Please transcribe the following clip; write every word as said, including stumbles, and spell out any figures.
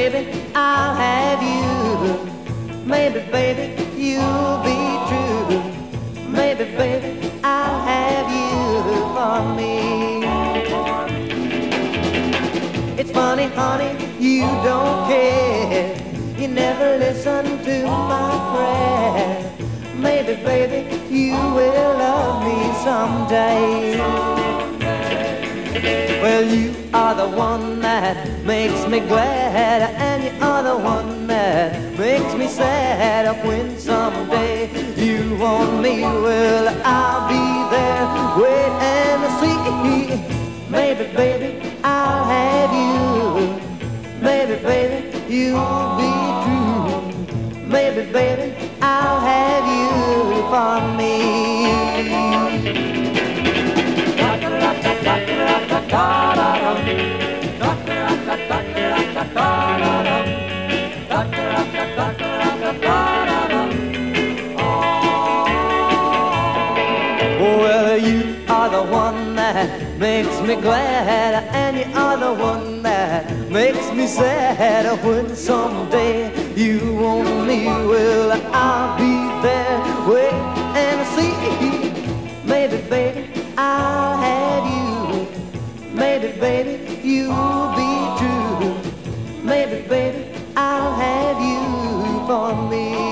baby, I'll have you. Maybe, baby, you'll be true. Maybe, baby, I'll have you for me. It's funny, honey, you don't care. You never listen to my prayer. Maybe, baby, you will love me someday. Well, you are the one that makes me glad, and you are the one that makes me sad. When someday you want me, well, I'll be there, wait and see. Maybe, baby, I'll have you. Maybe, baby, you'll be true. Maybe, baby, I'll have you for me. Well, you are the one that makes me glad, and you are the one that makes me sad. When someday you want me, well, I'll be there, wait and see. Maybe, baby, I'll have you. Maybe, baby, you'll be true. Maybe, baby, I'll have you for me.